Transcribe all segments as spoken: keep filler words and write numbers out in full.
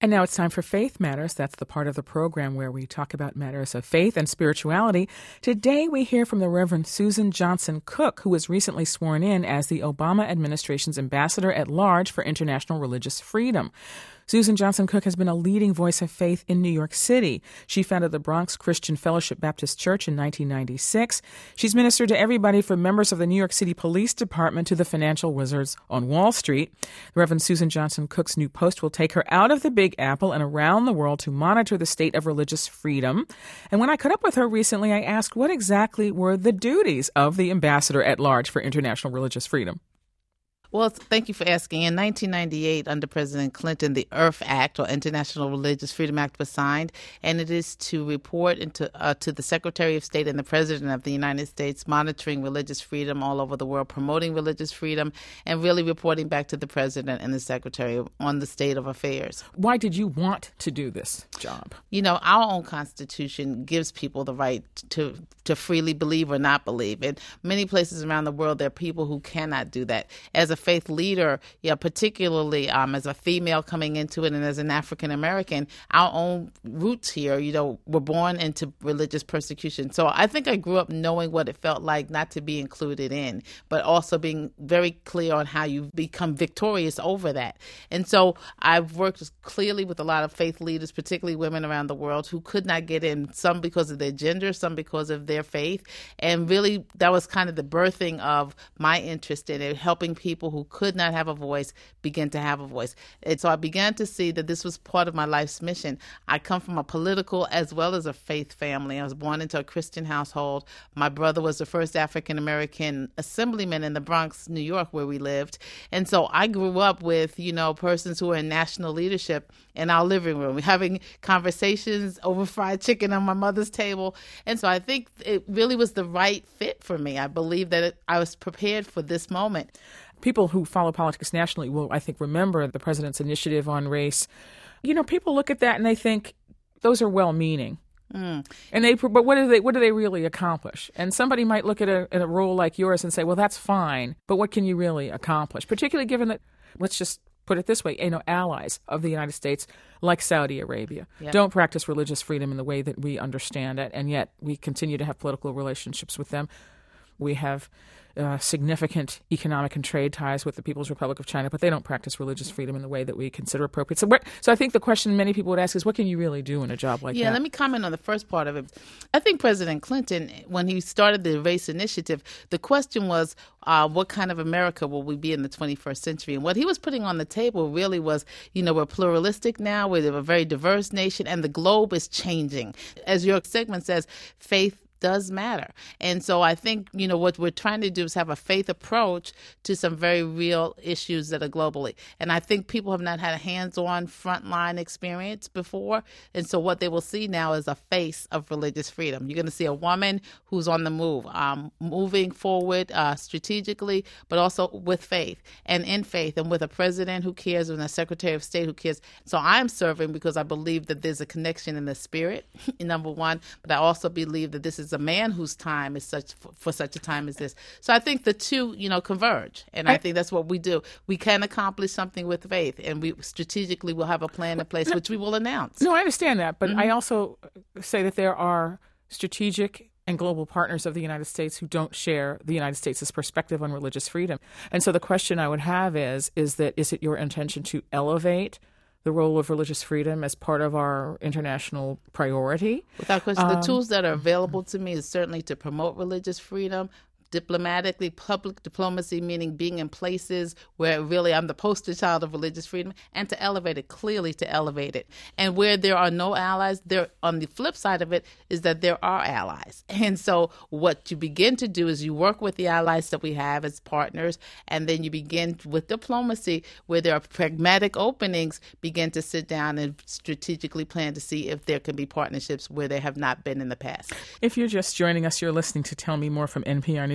And now it's time for Faith Matters. That's the part of the program where we talk about matters of faith and spirituality. Today we hear from the Reverend Susan Johnson Cook, who was recently sworn in as the Obama administration's ambassador at large for international religious freedom. Susan Johnson Cook has been a leading voice of faith in New York City. She founded the Bronx Christian Fellowship Baptist Church in nineteen ninety-six. She's ministered to everybody from members of the New York City Police Department to the financial wizards on Wall Street. The Reverend Susan Johnson Cook's new post will take her out of the Big Apple and around the world to monitor the state of religious freedom. And when I caught up with her recently, I asked what exactly were the duties of the ambassador at large for international religious freedom. Well, thank you for asking. In nineteen ninety-eight, under President Clinton, the I R F Act, or International Religious Freedom Act, was signed, and it is to report into, uh, to the Secretary of State and the President of the United States, monitoring religious freedom all over the world, promoting religious freedom, and really reporting back to the President and the Secretary on the state of affairs. Why did you want to do this job? You know, our own Constitution gives people the right to to freely believe or not believe. In many places around the world, there are people who cannot do that. As a faith leader, yeah, particularly um, as a female coming into it and as an African American, our own roots here, you know, were born into religious persecution. So I think I grew up knowing what it felt like not to be included in, but also being very clear on how you become victorious over that. And so I've worked clearly with a lot of faith leaders, particularly women around the world, who could not get in, some because of their gender, some because of their faith. And really, that was kind of the birthing of my interest in it, helping people who could not have a voice begin to have a voice. And so I began to see that this was part of my life's mission. I come from a political as well as a faith family. I was born into a Christian household. My brother was the first African-American assemblyman in the Bronx, New York, where we lived. And so I grew up with, you know, persons who were in national leadership in our living room, having conversations over fried chicken on my mother's table. And so I think it really was the right fit for me. I believe that it, I was prepared for this moment. People who follow politics nationally will, I think, remember the president's initiative on race. You know, people look at that and they think those are well-meaning. Mm. And they, but what do they, what do they really accomplish? And somebody might look at a, at a role like yours and say, well, that's fine, but what can you really accomplish? Particularly given that, let's just put it this way, you know, allies of the United States, like Saudi Arabia, yep. don't practice religious freedom in the way that we understand it, and yet we continue to have political relationships with them. We have uh, significant economic and trade ties with the People's Republic of China, but they don't practice religious freedom in the way that we consider appropriate. So, so I think the question many people would ask is, what can you really do in a job like yeah, that? Yeah, let me comment on the first part of it. I think President Clinton, when he started the race initiative, the question was, uh, what kind of America will we be in the twenty-first century? And what he was putting on the table really was, you know, we're pluralistic now, we're a very diverse nation, and the globe is changing. As your segment says, faith does matter. And so I think, you know, what we're trying to do is have a faith approach to some very real issues that are globally. And I think people have not had a hands-on frontline experience before. And so what they will see now is a face of religious freedom. You're going to see a woman who's on the move, um, moving forward uh, strategically, but also with faith and in faith, and with a president who cares and a secretary of state who cares. So I'm serving because I believe that there's a connection in the spirit, number one, but I also believe that this is a man whose time is such for, for such a time as this. So I think the two, you know, converge. And I, I think that's what we do. We can accomplish something with faith, and we strategically will have a plan in place, which we will announce. No, I understand that. But mm-hmm. I also say that there are strategic and global partners of the United States who don't share the United States' perspective on religious freedom. And so the question I would have is, is that is it your intention to elevate the role of religious freedom as part of our international priority? Without question, the um, tools that are available to me is certainly to promote religious freedom, diplomatically, public diplomacy, meaning being in places where really I'm the poster child of religious freedom, and to elevate it, clearly to elevate it. And where there are no allies, there on the flip side of it is that there are allies. And so what you begin to do is you work with the allies that we have as partners, and then you begin with diplomacy, where there are pragmatic openings, begin to sit down and strategically plan to see if there can be partnerships where there have not been in the past. If you're just joining us, you're listening to Tell Me More from N P R News.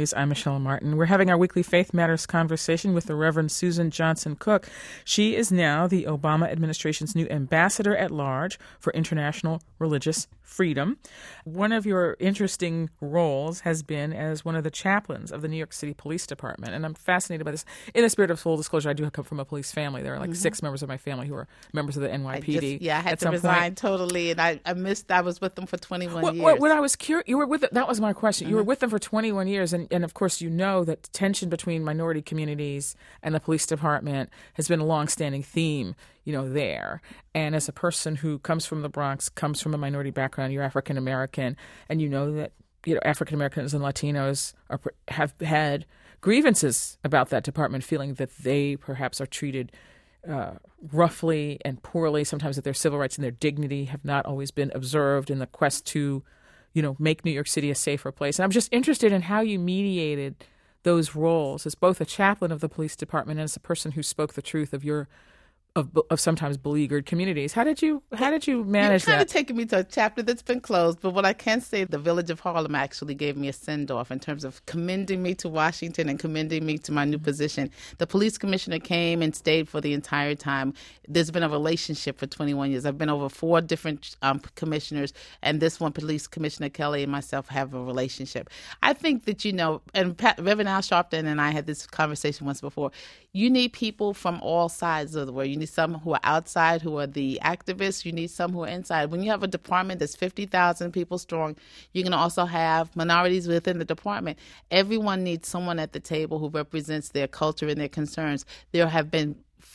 Matters. I'm Michelle Martin. We're having our weekly Faith Matters conversation with the Reverend Susan Johnson Cook. She is now the Obama administration's new ambassador at large for international religious freedom. One of your interesting roles has been as one of the chaplains of the New York City Police Department. And I'm fascinated by this. In the spirit of full disclosure, I do come from a police family. There are like mm-hmm. six members of my family who are members of the N Y P D. I just, yeah, I had to resign point. totally, and I, I missed, I was with them for twenty-one well, years. When I was curious, you were with, that was my question. Mm-hmm. You were with them for twenty-one years, and, and of course you know that tension between minority communities and the police department has been a longstanding theme, you know, there. And as a person who comes from the Bronx, comes from a minority background, you're African American, and you know that, you know, African Americans and Latinos are, have had grievances about that department, feeling that they perhaps are treated uh, roughly and poorly, sometimes that their civil rights and their dignity have not always been observed in the quest to, you know, make New York City a safer place. And I'm just interested in how you mediated those roles as both a chaplain of the police department and as a person who spoke the truth of your Of, of sometimes beleaguered communities. How did you how did you manage You're kind that? of taking me to a chapter that's been closed, but what I can say, the Village of Harlem actually gave me a send-off in terms of commending me to Washington and commending me to my new position. The police commissioner came and stayed for the entire time. There's been a relationship for twenty-one years. I've been over four different um, commissioners, and this one, Police Commissioner Kelly and myself, have a relationship. I think that, you know, and Pat, Reverend Al Sharpton and I had this conversation once before, you need people from all sides of the world. You need some who are outside, who are the activists. You need some who are inside. When you have a department that's fifty thousand people strong, you're going to also have minorities within the department. Everyone needs someone at the table who represents their culture and their concerns. There have been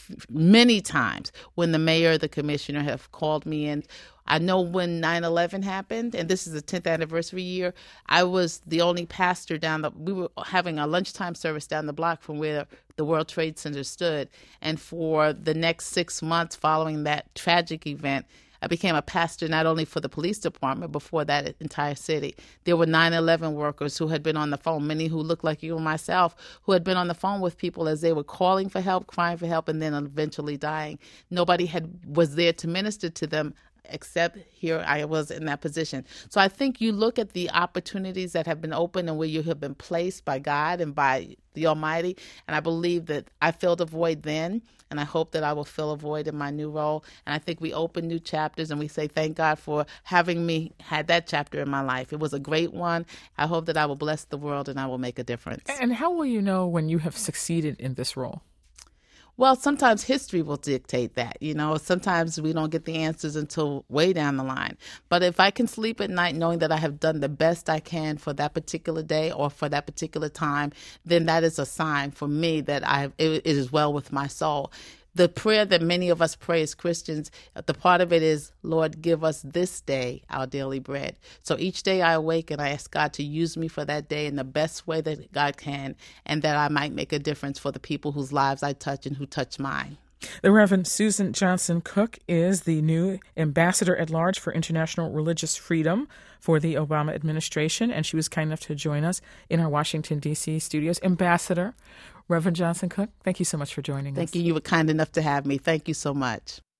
many times when the mayor or the commissioner have called me in. I know when nine eleven happened, and this is the tenth anniversary year, I was the only pastor down the, we were having a lunchtime service down the block from where the World Trade Center stood. And for the next six months following that tragic event, I became a pastor not only for the police department, but for that entire city. There were nine eleven workers who had been on the phone, many who looked like you and myself, who had been on the phone with people as they were calling for help, crying for help, and then eventually dying. Nobody had was there to minister to them, except here I was in that position. So I think you look at the opportunities that have been opened and where you have been placed by God and by the Almighty, and I believe that I filled a void then, and I hope that I will fill a void in my new role. And I think we open new chapters, and we say, thank God for having me had that chapter in my life. It was a great one. I hope that I will bless the world and I will make a difference. And how will you know when you have succeeded in this role? Well, sometimes history will dictate that. You know, sometimes we don't get the answers until way down the line. But if I can sleep at night knowing that I have done the best I can for that particular day or for that particular time, then that is a sign for me that I it, it is well with my soul. The prayer that many of us pray as Christians, the part of it is, Lord, give us this day our daily bread. So each day I awake and I ask God to use me for that day in the best way that God can, and that I might make a difference for the people whose lives I touch and who touch mine. The Reverend Susan Johnson Cook is the new ambassador at large for international religious freedom for the Obama administration, and she was kind enough to join us in our Washington, D C studios. Ambassador Reverend Johnson Cook, thank you so much for joining Thank us. you. You were kind enough to have me. Thank you so much.